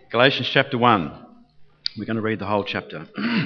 Galatians chapter 1. We're going to read the whole chapter.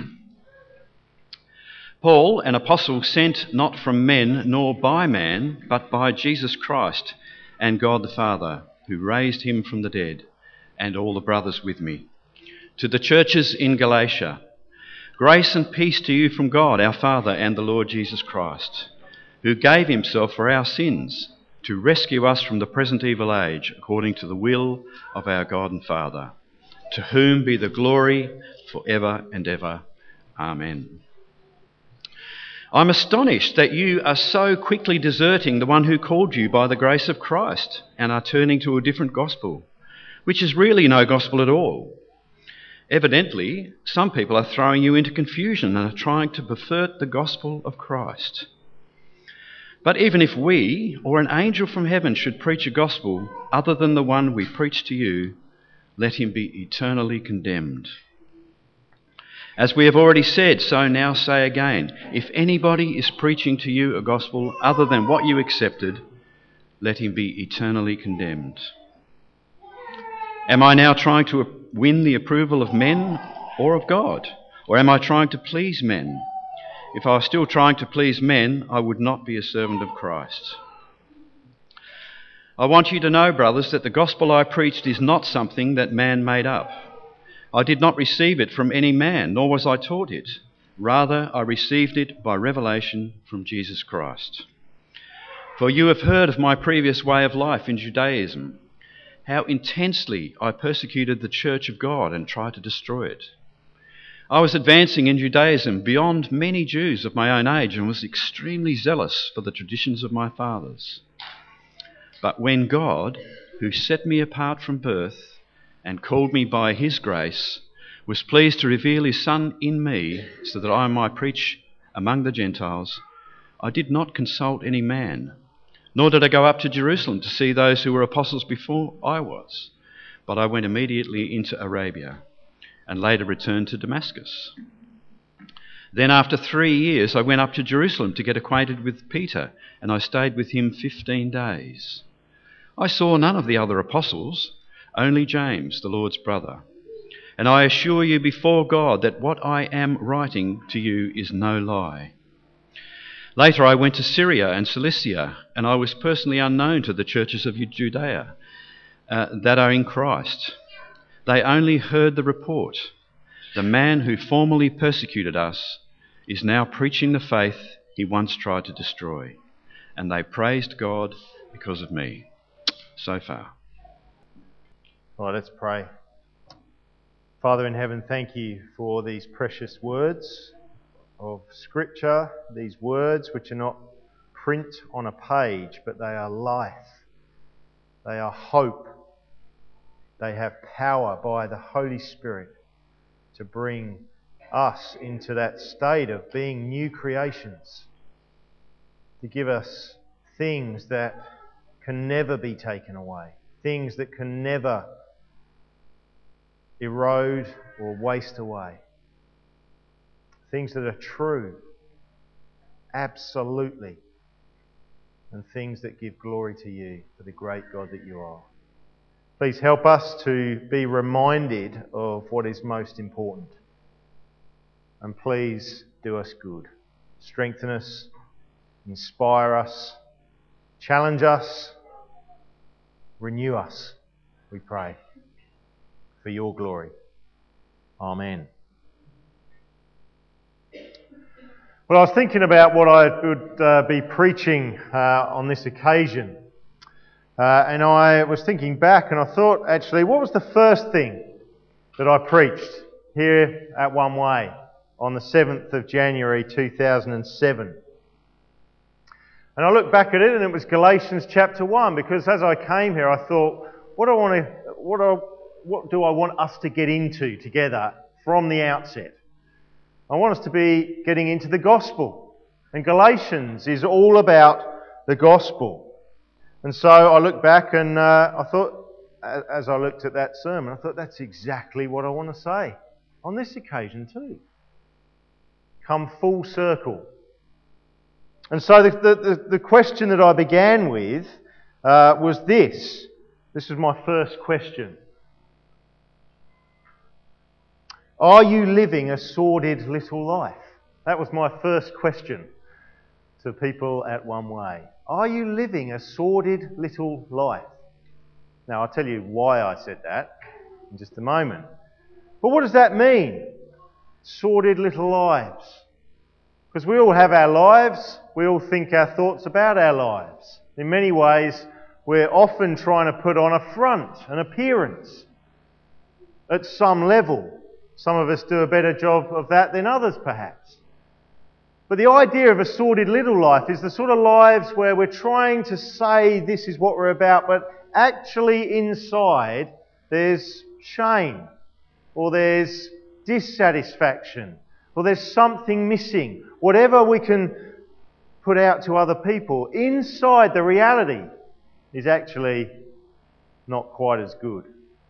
Paul, an apostle sent not from men nor by man, but by Jesus Christ and God the Father, who raised him from the dead, and all the brothers with me. To the churches in Galatia, grace and peace to you from God our Father and the Lord Jesus Christ, who gave himself for our sins to rescue us from the present evil age, according to the will of our God and Father, to whom be the glory for ever and ever. Amen. I'm astonished that you are so quickly deserting the one who called you by the grace of Christ and are turning to a different gospel, which is really no gospel at all. Evidently, some people are throwing you into confusion and are trying to pervert the gospel of Christ. But even if we or an angel from heaven should preach a gospel other than the one we preach to you, let him be eternally condemned. As we have already said, so now say again, if anybody is preaching to you a gospel other than what you accepted, let him be eternally condemned. Am I now trying to win the approval of men or of God? Or am I trying to please men? If I was still trying to please men, I would not be a servant of Christ. I want you to know, brothers, that the gospel I preached is not something that man made up. I did not receive it from any man, nor was I taught it. Rather, I received it by revelation from Jesus Christ. For you have heard of my previous way of life in Judaism, how intensely I persecuted the church of God and tried to destroy it. I was advancing in Judaism beyond many Jews of my own age and was extremely zealous for the traditions of my fathers. But when God, who set me apart from birth and called me by his grace, was pleased to reveal his Son in me so that I might preach among the Gentiles, I did not consult any man, nor did I go up to Jerusalem to see those who were apostles before I was, but I went immediately into Arabia and later returned to Damascus. Then after 3 years I went up to Jerusalem to get acquainted with Peter, and I stayed with him 15 days. I saw none of the other apostles, only James, the Lord's brother. And I assure you before God that what I am writing to you is no lie. Later I went to Syria and Cilicia, and I was personally unknown to the churches of Judea that are in Christ. They only heard the report. The man who formerly persecuted us is now preaching the faith he once tried to destroy, and they praised God because of me. So far. All right, let's pray. Father in heaven, thank you for these precious words of Scripture, these words which are not print on a page, but they are life. They are hope. They have power by the Holy Spirit to bring us into that state of being new creations, to give us things that can never be taken away, things that can never erode or waste away, things that are true, absolutely, and things that give glory to you for the great God that you are. Please help us to be reminded of what is most important, and please do us good. Strengthen us, inspire us, challenge us, renew us, we pray, for your glory. Amen. Well, I was thinking about what I would be preaching on this occasion. And I was thinking back and I thought, actually, what was the first thing that I preached here at One Way on the 7th of January 2007? And I looked back at it and it was Galatians chapter 1, because as I came here I thought, what do I want us to get into together from the outset? I want us to be getting into the gospel. And Galatians is all about the gospel. And so I looked back and I thought, as I looked at that sermon, I thought that's exactly what I want to say on this occasion too. Come full circle. And so the question that I began with was this. This was my first question. Are you living a sordid little life? That was my first question to people at One Way. Are you living a sordid little life? Now, I'll tell you why I said that in just a moment. But what does that mean? Sordid little lives. Because we all have our lives. We all think our thoughts about our lives. In many ways, we're often trying to put on a front, an appearance, at some level. Some of us do a better job of that than others, perhaps. But the idea of a sordid little life is the sort of lives where we're trying to say this is what we're about, but actually inside there's shame, or there's dissatisfaction, or there's something missing. Whatever we can put out to other people, inside the reality is actually not quite as good.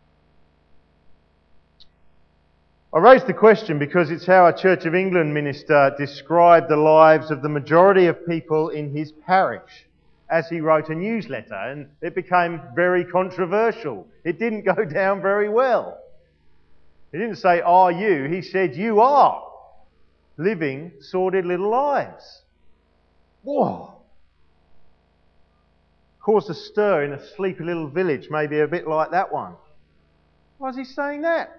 I raised the question because it's how a Church of England minister described the lives of the majority of people in his parish as he wrote a newsletter, and it became very controversial. It didn't go down very well. He didn't say, "Are you?" He said, "You are living sordid little lives." Whoa! Caused a stir in a sleepy little village, maybe a bit like that one. Why is he saying that?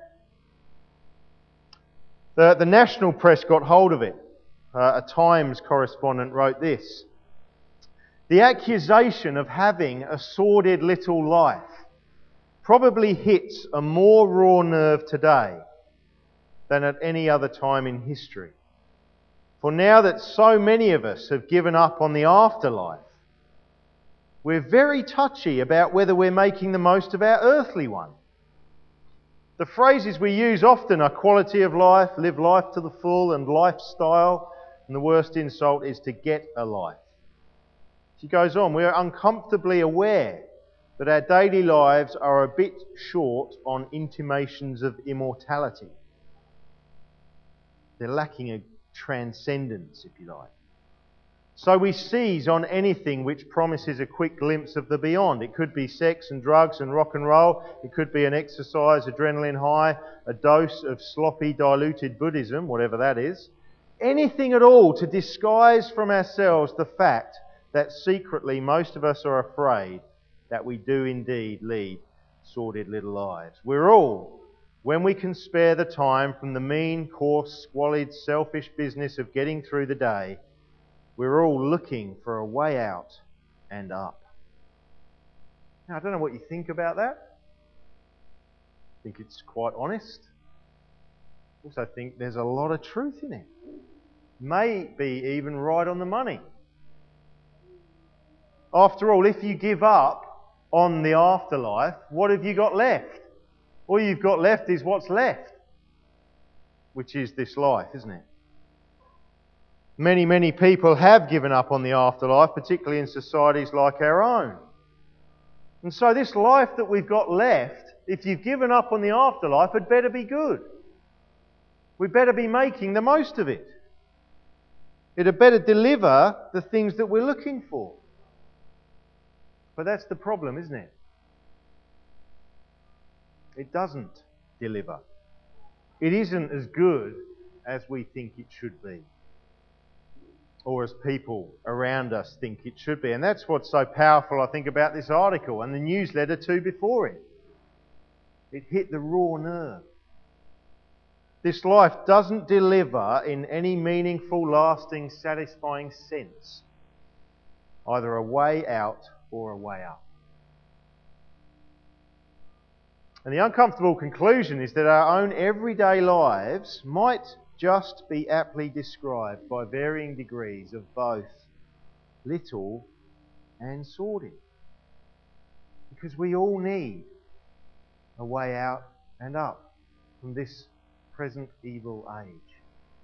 The national press got hold of it. A Times correspondent wrote this: "The accusation of having a sordid little life probably hits a more raw nerve today than at any other time in history. For now that so many of us have given up on the afterlife, we're very touchy about whether we're making the most of our earthly one. The phrases we use often are quality of life, live life to the full, and lifestyle, and the worst insult is to get a life." She goes on, "We are uncomfortably aware that our daily lives are a bit short on intimations of immortality. They're lacking a transcendence, if you like. So we seize on anything which promises a quick glimpse of the beyond. It could be sex and drugs and rock and roll. It could be an exercise, adrenaline high, a dose of sloppy, diluted Buddhism, whatever that is. Anything at all to disguise from ourselves the fact that secretly most of us are afraid that we do indeed lead sordid little lives. We're all, when we can spare the time from the mean, coarse, squalid, selfish business of getting through the day, we're all looking for a way out and up." Now, I don't know what you think about that. I think it's quite honest. I also think there's a lot of truth in it. Maybe even right on the money. After all, if you give up on the afterlife, what have you got left? All you've got left is what's left, which is this life, isn't it? Many, many people have given up on the afterlife, particularly in societies like our own. And so this life that we've got left, if you've given up on the afterlife, it better be good. We better be making the most of it. It had better deliver the things that we're looking for. But that's the problem, isn't it? It doesn't deliver. It isn't as good as we think it should be, or as people around us think it should be. And that's what's so powerful, I think, about this article and the newsletter too before it. It hit the raw nerve. This life doesn't deliver in any meaningful, lasting, satisfying sense either a way out or a way up. And the uncomfortable conclusion is that our own everyday lives might just be aptly described by varying degrees of both little and sordid. Because we all need a way out and up from this present evil age.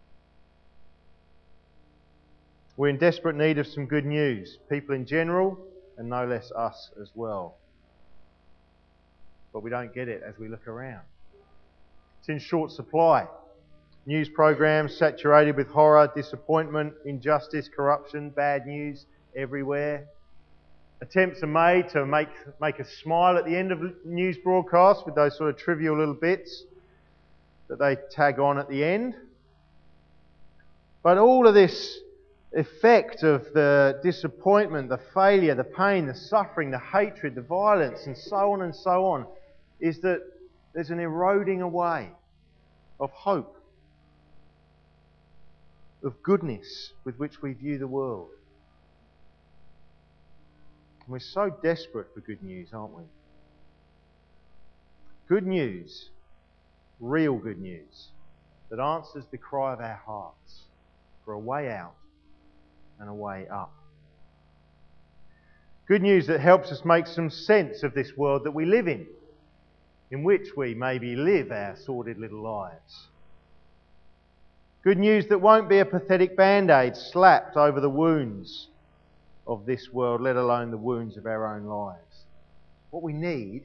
We're in desperate need of some good news, people in general, and no less us as well. But we don't get it as we look around. It's in short supply. News programs saturated with horror, disappointment, injustice, corruption, bad news everywhere. Attempts are made to make us smile at the end of news broadcasts with those sort of trivial little bits. that they tag on at the end. But all of this effect of the disappointment, the failure, the pain, the suffering, the hatred, the violence, and so on, is that there's an eroding away of hope, of goodness with which we view the world. And we're so desperate for good news, aren't we? Good news, real good news, that answers the cry of our hearts for a way out and a way up. Good news that helps us make some sense of this world that we live in which we maybe live our sordid little lives. Good news that won't be a pathetic band-aid slapped over the wounds of this world, let alone the wounds of our own lives. What we need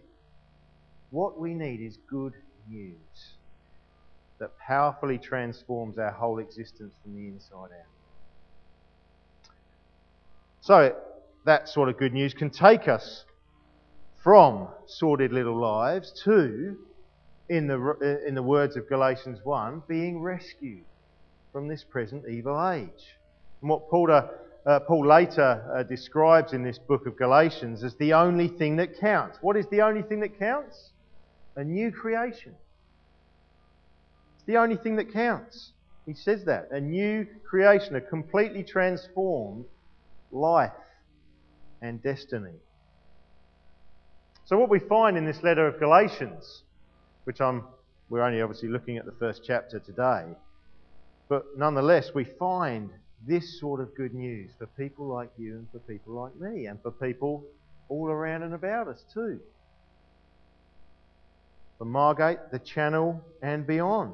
is good news that powerfully transforms our whole existence from the inside out. So, that sort of good news can take us from sordid little lives to, in the words of Galatians 1, being rescued from this present evil age. And what Paul later describes in this book of Galatians as the only thing that counts. What is the only thing that counts? A new creation. It's the only thing that counts. He says that. A new creation, a completely transformed life and destiny. So what we find in this letter of Galatians, which we're only obviously looking at the first chapter today, but nonetheless we find this sort of good news for people like you and for people like me and for people all around and about us too. For Margate, the Channel and beyond.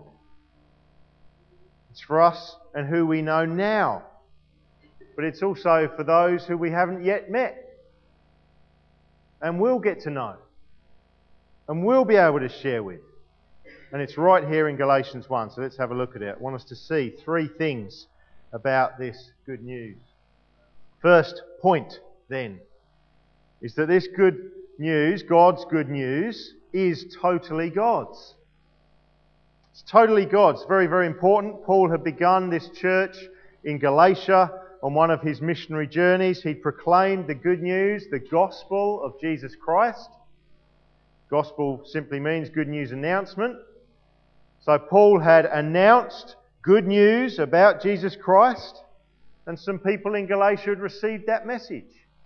It's for us and who we know now. But it's also for those who we haven't yet met and will get to know and will be able to share with. And it's right here in Galatians 1, so let's have a look at it. I want us to see three things about this good news. First point, then, is that this good news, God's good news, is totally God's. It's totally God's. Very, very important. Paul had begun this church in Galatia on one of his missionary journeys. He proclaimed the good news, the gospel of Jesus Christ. Gospel simply means good news announcement. So Paul had announced good news about Jesus Christ, and some people in Galatia had received that message.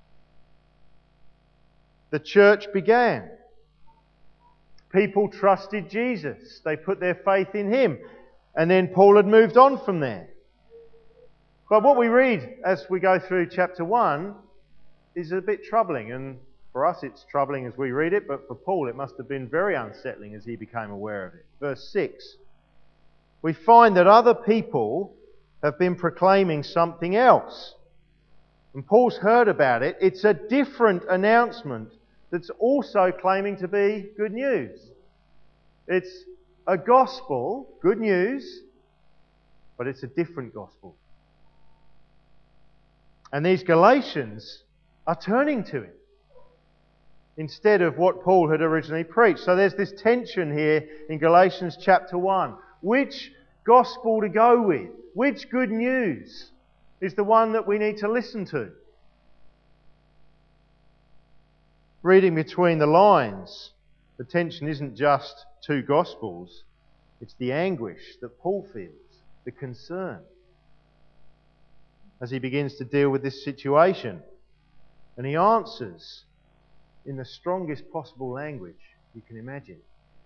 The church began. People trusted Jesus. They put their faith in Him. And then Paul had moved on from there. But what we read as we go through chapter 1 is a bit troubling. And for us it's troubling as we read it, but for Paul it must have been very unsettling as he became aware of it. Verse 6. We find that other people have been proclaiming something else. And Paul's heard about it. It's a different announcement that's also claiming to be good news. It's a gospel, good news, but it's a different gospel. And these Galatians are turning to it instead of what Paul had originally preached. So there's this tension here in Galatians chapter 1. Which gospel to go with? Which good news is the one that we need to listen to? Reading between the lines, the tension isn't just two gospels, it's the anguish that Paul feels, the concern, as he begins to deal with this situation. And he answers in the strongest possible language you can imagine.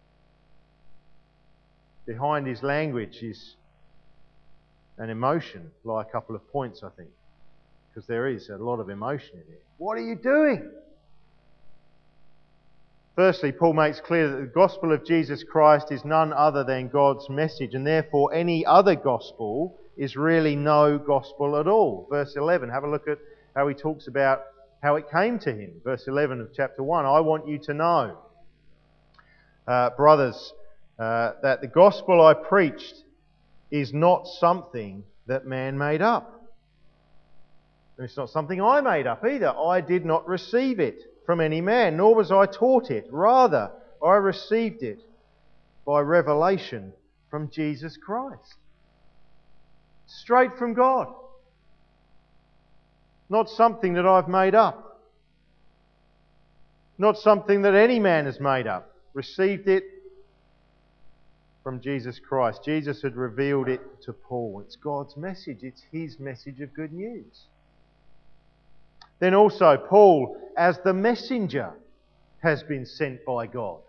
Behind his language is an emotion. Lie a couple of points, I think, because there is a lot of emotion in it. What are you doing? Firstly, Paul makes clear that the gospel of Jesus Christ is none other than God's message, and therefore any other gospel is really no gospel at all. Verse 11, have a look at how he talks about how it came to him. Verse 11 of chapter 1, I want you to know, brothers, that the gospel I preached is not something that man made up. And it's not something I made up either. I did not receive it from any man, nor was I taught it. Rather, I received it by revelation from Jesus Christ. Straight from God. Not something that I've made up. Not something that any man has made up. Received it from Jesus Christ. Jesus had revealed it to Paul. It's God's message. It's his message of good news. Then also, Paul, as the messenger, has been sent by God.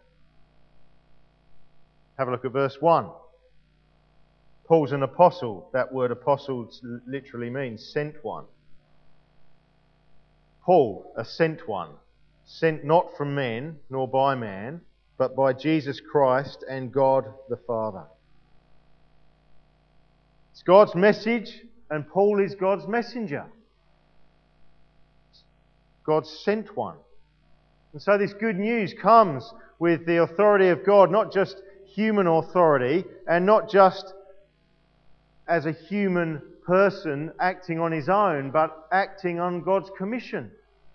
Have a look at verse 1. Paul's an apostle. That word apostle literally means sent one. Paul, a sent one, sent not from men, nor by man, but by Jesus Christ and God the Father. It's God's message, and Paul is God's messenger. God's sent one. And so this good news comes with the authority of God, not just human authority, and not just as a human person acting on his own, but acting on God's commission.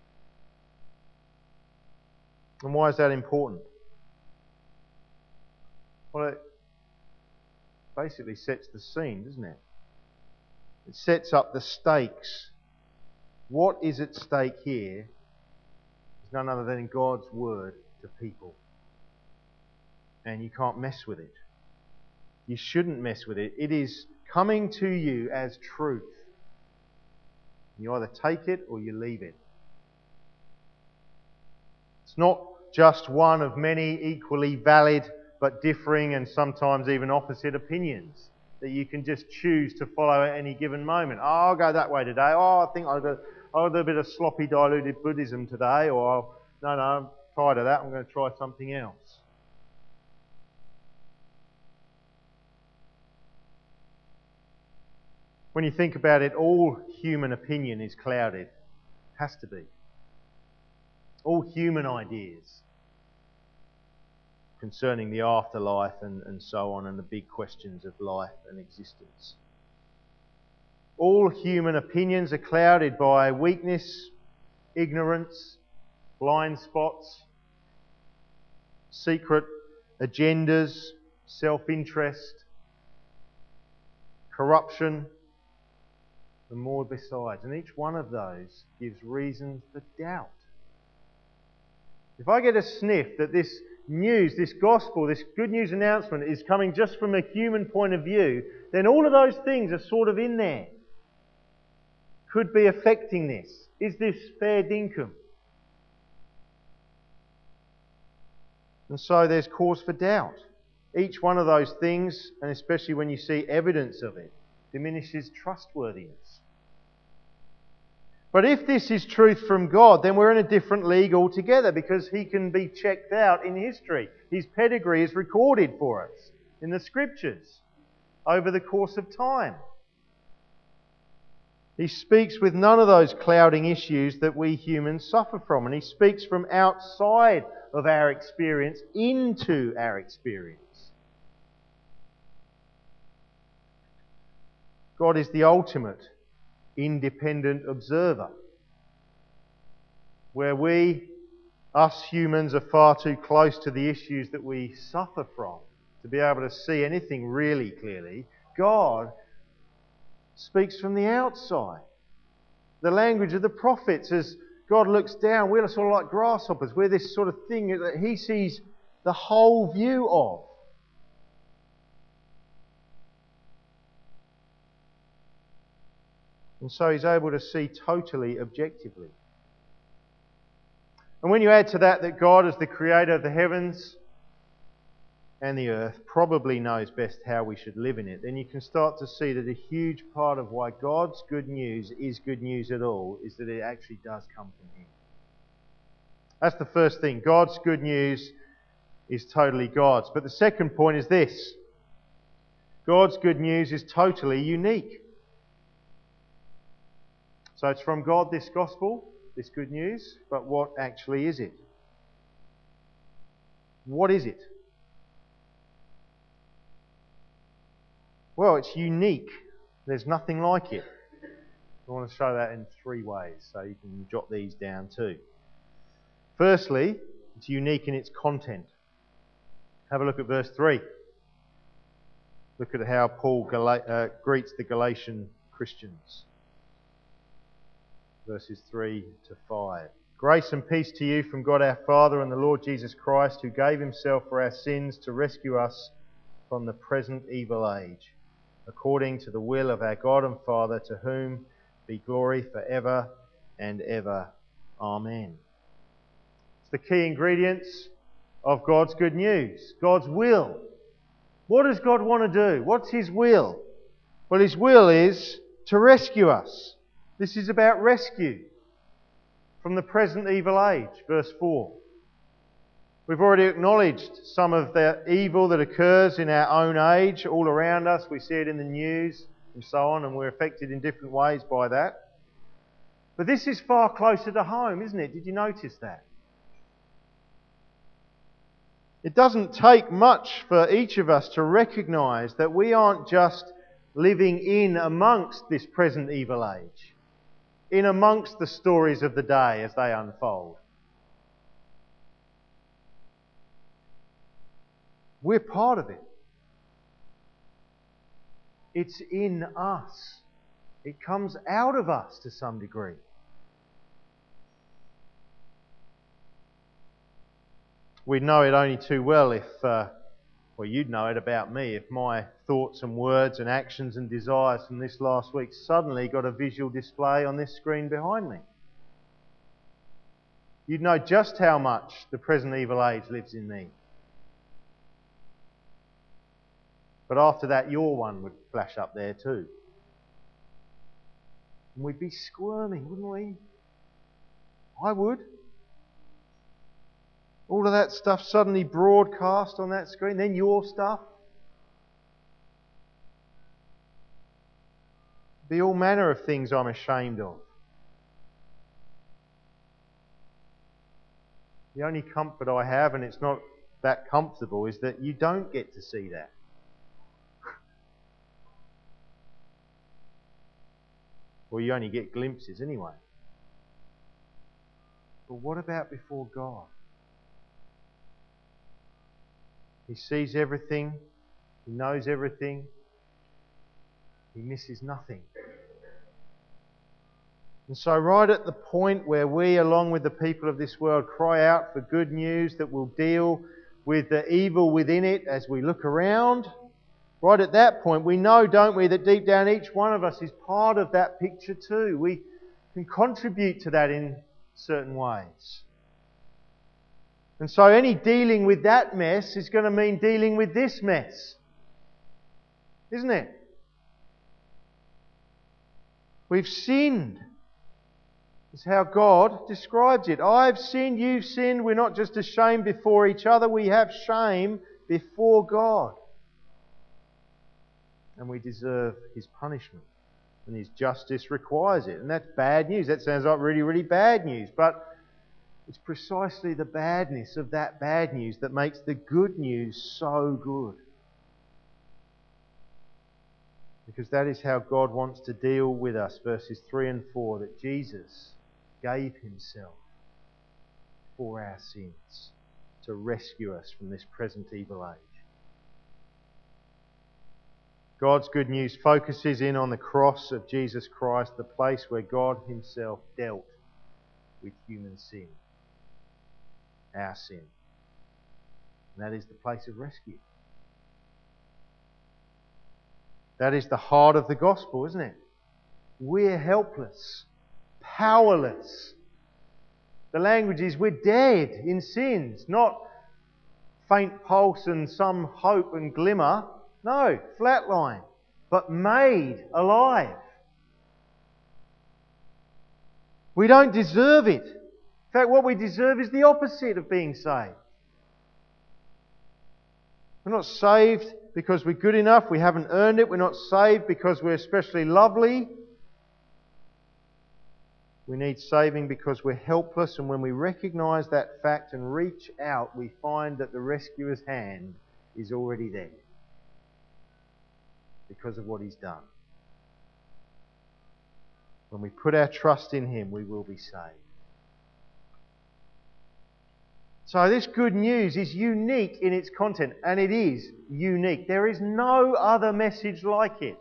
And why is that important? Well, it basically sets the scene, doesn't it? It sets up the stakes. What is at stake here is none other than God's word to people. And you can't mess with it. You shouldn't mess with it. It is coming to you as truth. You either take it or you leave it. It's not just one of many equally valid but differing and sometimes even opposite opinions that you can just choose to follow at any given moment. Oh, I'll go that way today. Oh, I think I'll do a bit of sloppy diluted Buddhism today. Or, no, I'm tired of that. I'm going to try something else. When you think about it, all human opinion is clouded. Has to be. All human ideas concerning the afterlife and so on, and the big questions of life and existence. All human opinions are clouded by weakness, ignorance, blind spots, secret agendas, self-interest, corruption, and more besides. And each one of those gives reason for doubt. If I get a sniff that this news, this gospel, this good news announcement is coming just from a human point of view, then all of those things are sort of in there. Could be affecting this. Is this fair dinkum? And so there's cause for doubt. Each one of those things, and especially when you see evidence of it, diminishes trustworthiness. But if this is truth from God, then we're in a different league altogether, because he can be checked out in history. His pedigree is recorded for us in the Scriptures over the course of time. He speaks with none of those clouding issues that we humans suffer from, and he speaks from outside of our experience into our experience. God is the ultimate independent observer, where we, us humans, are far too close to the issues that we suffer from to be able to see anything really clearly. God speaks from the outside. The language of the prophets, as God looks down, we're sort of like grasshoppers. We're this sort of thing that he sees the whole view of. And so he's able to see totally objectively. And when you add to that God, as the creator of the heavens and the earth, probably knows best how we should live in it, then you can start to see that a huge part of why God's good news is good news at all is that it actually does come from him. That's the first thing. God's good news is totally God's. But the second point is this. God's good news is totally unique. So it's from God, this gospel, this good news, but what actually is it? What is it? Well, it's unique. There's nothing like it. I want to show that in 3 ways, so you can jot these down too. Firstly, it's unique in its content. Have a look at verse 3. Look at how Paul greets the Galatian Christians. Verses 3 to 5. Grace and peace to you from God our Father and the Lord Jesus Christ, who gave himself for our sins to rescue us from the present evil age, according to the will of our God and Father, to whom be glory forever and ever. Amen. It's the key ingredients of God's good news. God's will. What does God want to do? What's his will? Well, his will is to rescue us. This is about rescue from the present evil age. Verse 4. We've already acknowledged some of the evil that occurs in our own age, all around us. We see it in the news and so on, and we're affected in different ways by that. But this is far closer to home, isn't it? Did you notice that? It doesn't take much for each of us to recognise that we aren't just living in amongst this present evil age, in amongst the stories of the day as they unfold. We're part of it. It's in us. It comes out of us to some degree. We'd know it only too well if, you'd know it about me, if my thoughts and words and actions and desires from this last week suddenly got a visual display on this screen behind me. You'd know just how much the present evil age lives in me. But after that, your one would flash up there too. And we'd be squirming, wouldn't we? I would. All of that stuff suddenly broadcast on that screen, then your stuff. Be all manner of things I'm ashamed of. The only comfort I have, and it's not that comfortable, is that you don't get to see that. Well, you only get glimpses anyway. But what about before God? He sees everything. He knows everything. He misses nothing. And so right at the point where we, along with the people of this world, cry out for good news that will deal with the evil within it as we look around, right at that point we know, don't we, that deep down each one of us is part of that picture too. We can contribute to that in certain ways. And so any dealing with that mess is going to mean dealing with this mess. Isn't it? We've sinned. It's how God describes it. I've sinned, you've sinned. We're not just ashamed before each other. We have shame before God. And we deserve his punishment. And his justice requires it. And that's bad news. That sounds like really, really bad news. But it's precisely the badness of that bad news that makes the good news so good. Because that is how God wants to deal with us. Verses 3 and 4, that Jesus gave himself for our sins to rescue us from this present evil age. God's good news focuses in on the cross of Jesus Christ, the place where God himself dealt with human sin. Our sin. And that is the place of rescue. That is the heart of the gospel, isn't it? We're helpless, powerless. The language is we're dead in sins, not faint pulse and some hope and glimmer. No, flatline, but made alive. We don't deserve it. In fact, what we deserve is the opposite of being saved. We're not saved because we're good enough, we haven't earned it. We're not saved because we're especially lovely. We need saving because we're helpless, and when we recognise that fact and reach out, we find that the rescuer's hand is already there because of what he's done. When we put our trust in him, we will be saved. So this good news is unique in its content, and it is unique. There is no other message like it.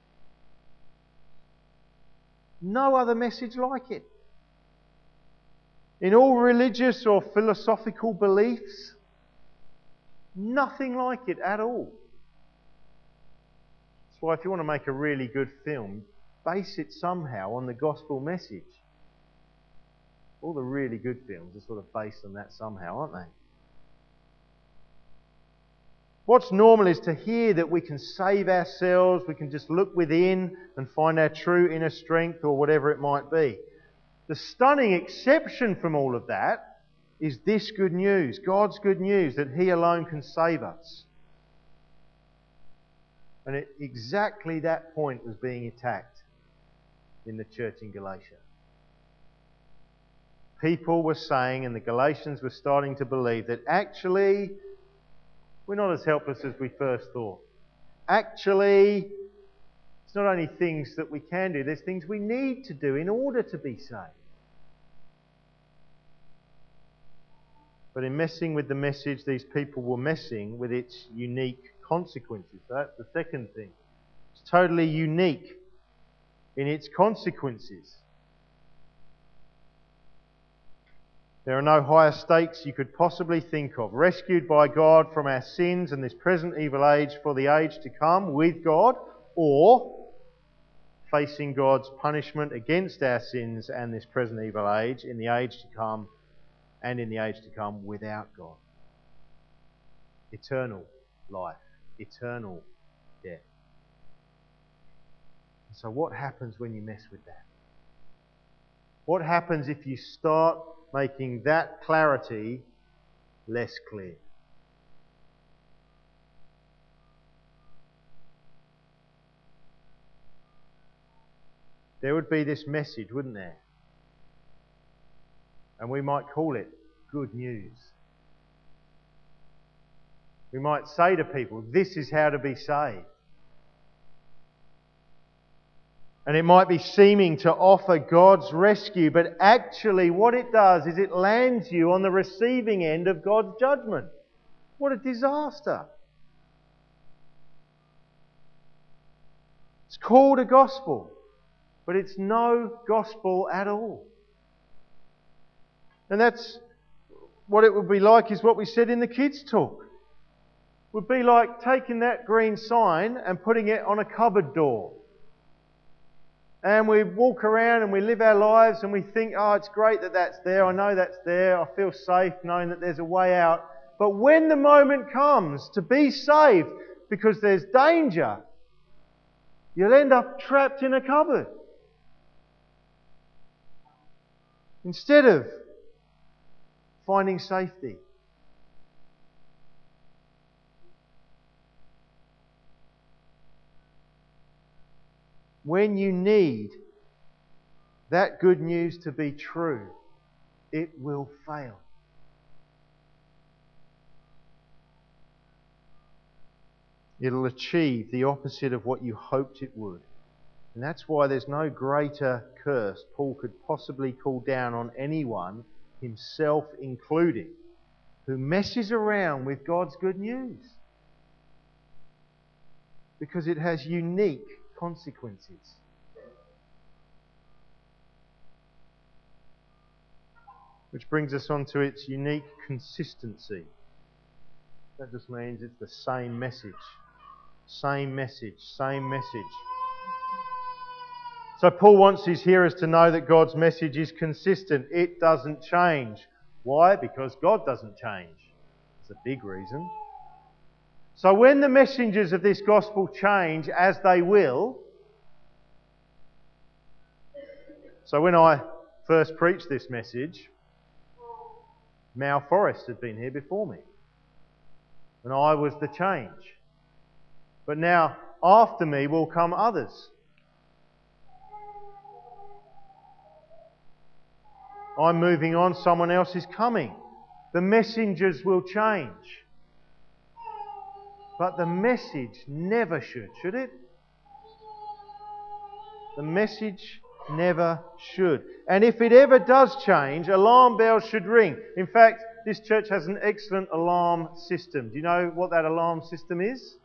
No other message like it. In all religious or philosophical beliefs, nothing like it at all. That's why if you want to make a really good film, base it somehow on the gospel message. All the really good films are sort of based on that somehow, aren't they? What's normal is to hear that we can save ourselves, we can just look within and find our true inner strength or whatever it might be. The stunning exception from all of that is this good news, God's good news, that He alone can save us. And at exactly that point was being attacked in the church in Galatia. People were saying, and the Galatians were starting to believe, that actually we're not as helpless as we first thought. Actually, it's not only things that we can do, there's things we need to do in order to be saved. But in messing with the message, these people were messing with its unique consequences. So that's the second thing. It's totally unique in its consequences. There are no higher stakes you could possibly think of. Rescued by God from our sins and this present evil age for the age to come with God, or facing God's punishment against our sins and this present evil age in the age to come and in the age to come without God. Eternal life, eternal death. So what happens when you mess with that? What happens if you start making that clarity less clear? There would be this message, wouldn't there? And we might call it good news. We might say to people, this is how to be saved. And it might be seeming to offer God's rescue, but actually what it does is it lands you on the receiving end of God's judgment. What a disaster. It's called a gospel, but it's no gospel at all. And that's what it would be like, is what we said in the kids' talk. It would be like taking that green sign and putting it on a cupboard door. And we walk around and we live our lives and we think, oh, it's great that that's there. I know that's there. I feel safe knowing that there's a way out. But when the moment comes to be saved, because there's danger, you'll end up trapped in a cupboard. Instead of finding safety. When you need that good news to be true, it will fail. It'll achieve the opposite of what you hoped it would. And that's why there's no greater curse Paul could possibly call down on anyone, himself included, who messes around with God's good news. Because it has unique consequences. Which brings us on to its unique consistency. That just means it's the same message. Same message, same message. So Paul wants his hearers to know that God's message is consistent. It doesn't change. Why? Because God doesn't change. It's a big reason. So when the messengers of this gospel change, as they will... So when I first preached this message, Mal Forrest had been here before me. And I was the change. But now, after me will come others. I'm moving on, someone else is coming. The messengers will change. But the message never should it? The message never should. And if it ever does change, alarm bells should ring. In fact, this church has an excellent alarm system. Do you know what that alarm system is?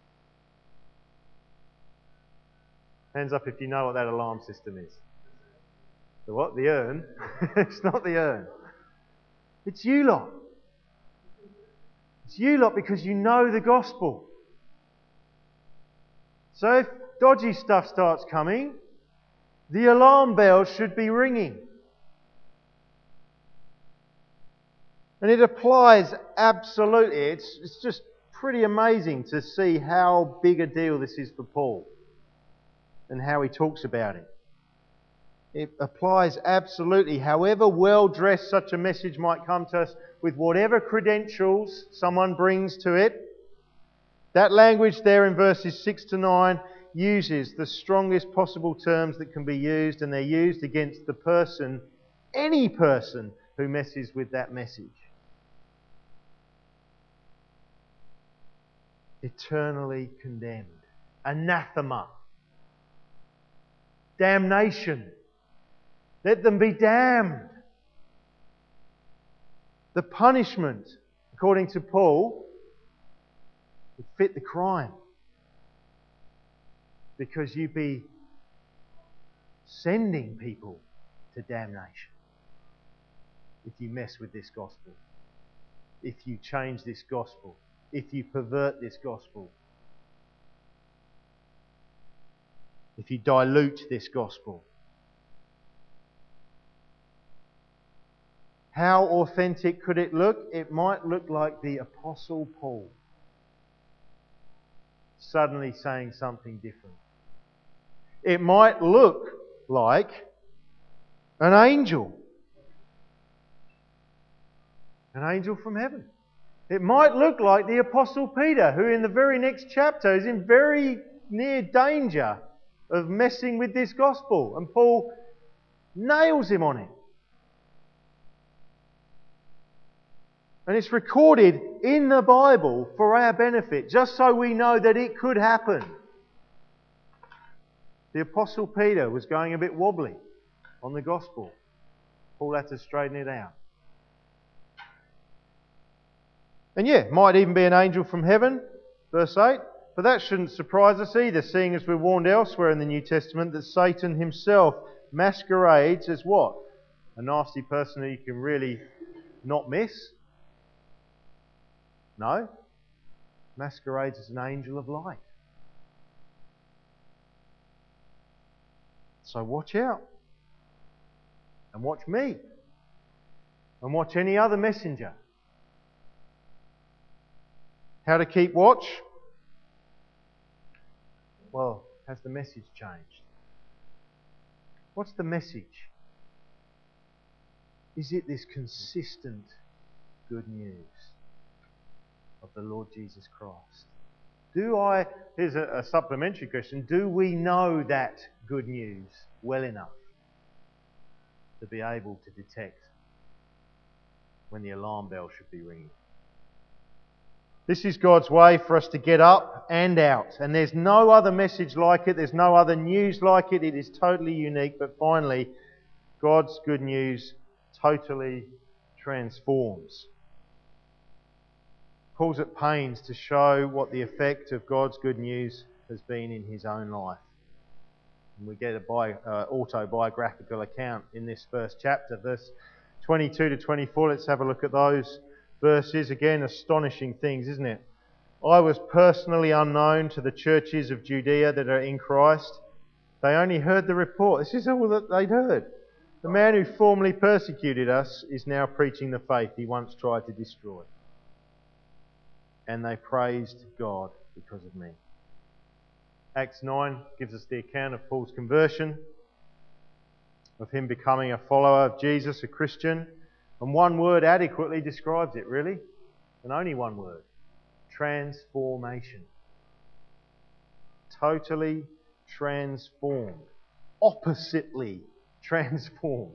Hands up if you know what that alarm system is. The what? The urn? It's not the urn. It's you lot. It's you lot because you know the gospel. So if dodgy stuff starts coming, the alarm bells should be ringing. And it applies absolutely. It's just pretty amazing to see how big a deal this is for Paul and how he talks about it. It applies absolutely. However well dressed such a message might come to us, with whatever credentials someone brings to it, that language there in verses 6 to 9 uses the strongest possible terms that can be used, and they're used against the person, any person, who messes with that message. Eternally condemned. Anathema. Damnation. Let them be damned. The punishment, according to Paul, would fit the crime. Because you'd be sending people to damnation if you mess with this gospel, if you change this gospel, if you pervert this gospel, if you dilute this gospel. How authentic could it look? It might look like the Apostle Paul suddenly saying something different. It might look like an angel from heaven. It might look like the Apostle Peter, who in the very next chapter is in very near danger of messing with this gospel, and Paul nails him on it. And it's recorded in the Bible for our benefit, just so we know that it could happen. The Apostle Peter was going a bit wobbly on the gospel. Paul had to straighten it out. And yeah, might even be an angel from heaven, verse 8. But that shouldn't surprise us either, seeing as we're warned elsewhere in the New Testament that Satan himself masquerades as what? A nasty person who you can really not miss? No. Masquerades as an angel of light. So watch out. And watch me. And watch any other messenger. How to keep watch? Well, has the message changed? What's the message? Is it this consistent good news of the Lord Jesus Christ? Here's a supplementary question. Do we know that good news well enough to be able to detect when the alarm bell should be ringing? This is God's way for us to get up and out. And there's no other message like it. There's no other news like it. It is totally unique. But finally, God's good news totally transforms. Paul's at pains to show what the effect of God's good news has been in his own life. And we get an autobiographical account in this first chapter, verse 22 to 24. Let's have a look at those verses. Again, astonishing things, isn't it? I was personally unknown to the churches of Judea that are in Christ. They only heard the report. This is all that they'd heard. The man who formerly persecuted us is now preaching the faith he once tried to destroy. And they praised God because of me. Acts 9 gives us the account of Paul's conversion, of him becoming a follower of Jesus, a Christian. And one word adequately describes it, really. And only one word. Transformation. Totally transformed. Oppositely transformed.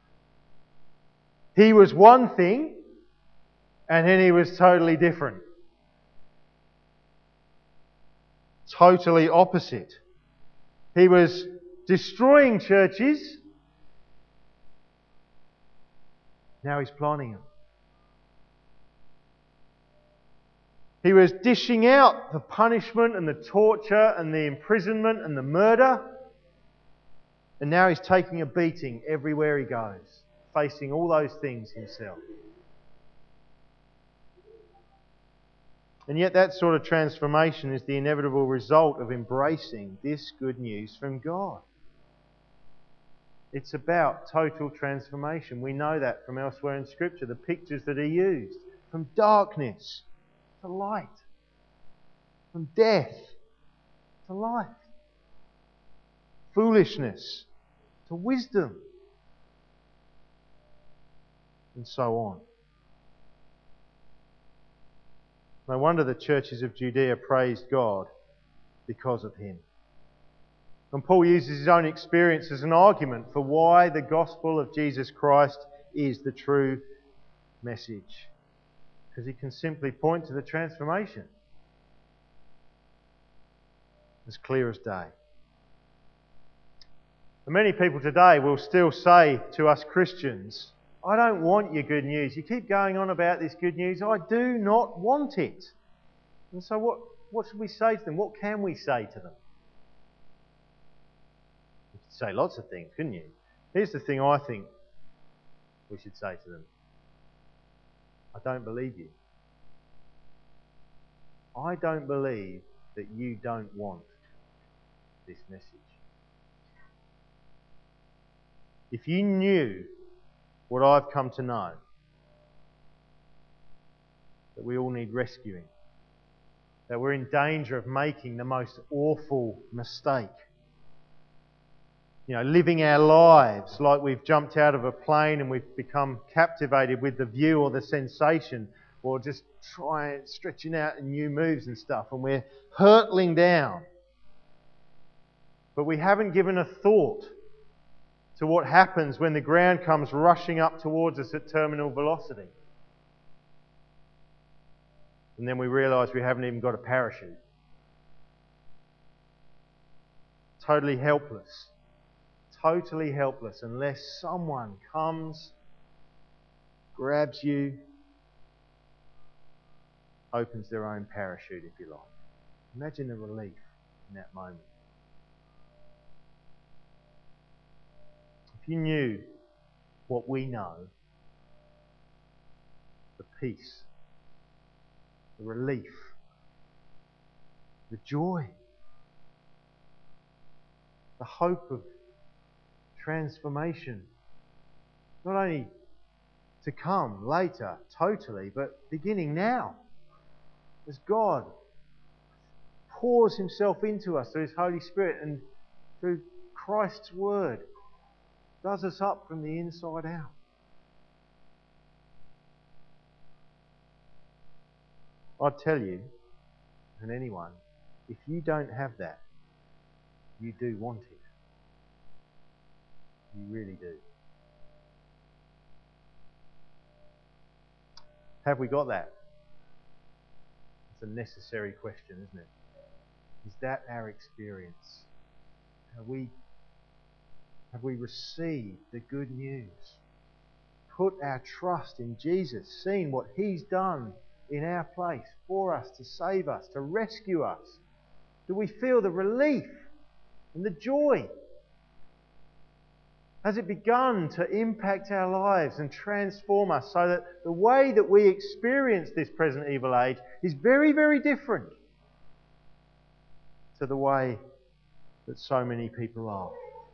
He was one thing, and then he was totally different. Totally opposite. He was destroying churches. Now he's planting them. He was dishing out the punishment and the torture and the imprisonment and the murder. And now he's taking a beating everywhere he goes, facing all those things himself. And yet that sort of transformation is the inevitable result of embracing this good news from God. It's about total transformation. We know that from elsewhere in Scripture, the pictures that are used. From darkness to light. From death to life. Foolishness to wisdom. And so on. No wonder the churches of Judea praised God because of him. And Paul uses his own experience as an argument for why the gospel of Jesus Christ is the true message. Because he can simply point to the transformation. As clear as day. And many people today will still say to us Christians, I don't want your good news. You keep going on about this good news. I do not want it. And so what should we say to them? What can we say to them? You could say lots of things, couldn't you? Here's the thing I think we should say to them. I don't believe you. I don't believe that you don't want this message. If you knew what I've come to know, that we all need rescuing, that we're in danger of making the most awful mistake. Living our lives like we've jumped out of a plane and we've become captivated with the view or the sensation, or just stretching out in new moves and stuff, and we're hurtling down. But we haven't given a thought to what happens when the ground comes rushing up towards us at terminal velocity. And then we realise we haven't even got a parachute. Totally helpless unless someone comes, grabs you, opens their own parachute, if you like. Imagine the relief in that moment. If you knew what we know, the peace, the relief, the joy, the hope of transformation, not only to come later, totally, but beginning now, as God pours himself into us through his Holy Spirit and through Christ's Word, does us up from the inside out. I'd tell you, and anyone, if you don't have that, you do want it. You really do. Have we got that? It's a necessary question, isn't it? Is that our experience? Have we received the good news? Put our trust in Jesus, seen what he's done in our place for us, to save us, to rescue us? Do we feel the relief and the joy? Has it begun to impact our lives and transform us so that the way that we experience this present evil age is very, very different to the way that so many people are?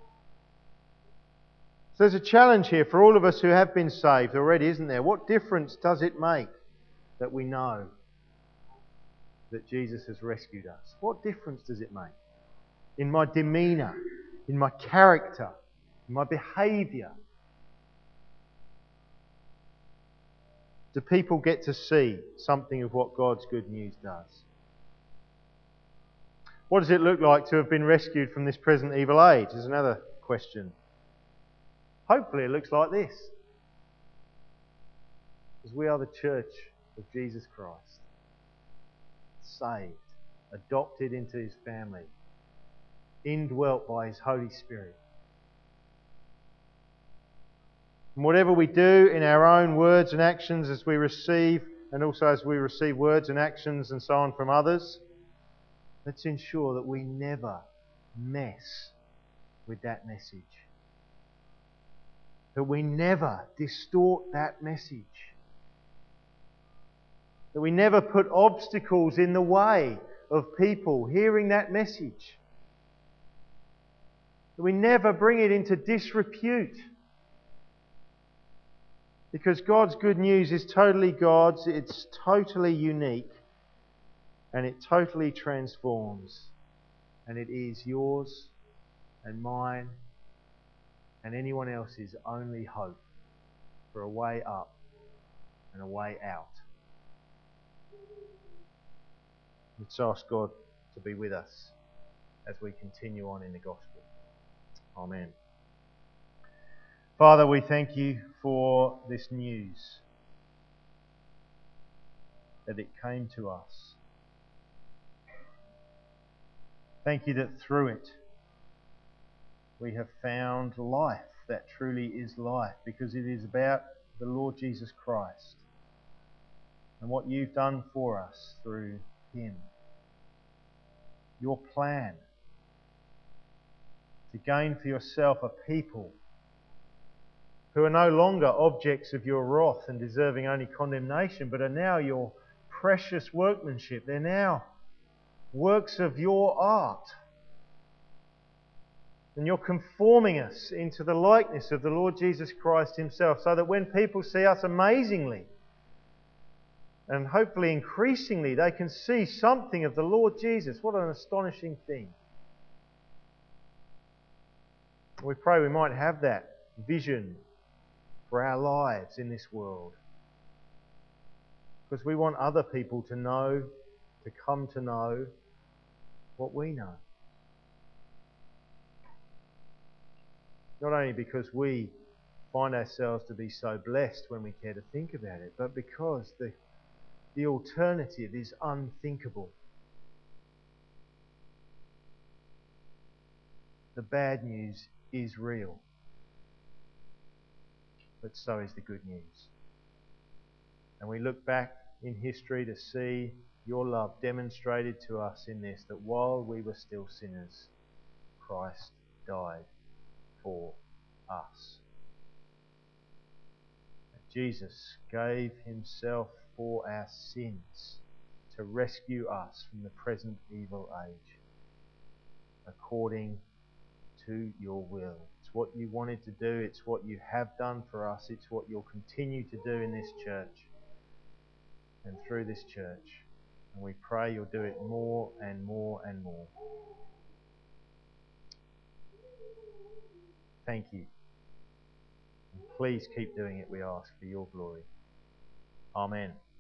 So there's a challenge here for all of us who have been saved already, isn't there? What difference does it make that we know that Jesus has rescued us? What difference does it make in my demeanour, in my character, in my behaviour? Do people get to see something of what God's good news does? What does it look like to have been rescued from this present evil age? Is another question. Hopefully it looks like this. Because we are the church of Jesus Christ. Saved, adopted into his family, indwelt by his Holy Spirit. And whatever we do in our own words and actions as we receive and also as we receive words and actions and so on from others, let's ensure that we never mess with that message. That we never distort that message. That we never put obstacles in the way of people hearing that message. That we never bring it into disrepute. Because God's good news is totally God's, it's totally unique, and it totally transforms. And it is yours and mine and anyone else's only hope for a way up and a way out. Let's ask God to be with us as we continue on in the gospel. Amen. Father, we thank you for this news, that it came to us. Thank you that through it we have found life that truly is life, because it is about the Lord Jesus Christ and what you've done for us through him. Your plan to gain for yourself a people who are no longer objects of your wrath and deserving only condemnation, but are now your precious workmanship. They're now works of your art. And you're conforming us into the likeness of the Lord Jesus Christ himself, so that when people see us amazingly, and hopefully increasingly, they can see something of the Lord Jesus. What an astonishing thing. We pray we might have that vision for our lives in this world, because we want other people to know, to come to know what we know. Not only because we find ourselves to be so blessed when we care to think about it, but because the alternative is unthinkable. The bad news is real, but so is the good news. And we look back in history to see your love demonstrated to us in this, that while we were still sinners, Christ died for us. That Jesus gave himself for our sins to rescue us from the present evil age, according to your will. It's what you wanted to do, it's what you have done for us, it's what you'll continue to do in this church and through this church. And we pray you'll do it more and more and more. Thank you. And please keep doing it, we ask, for your glory. Amen.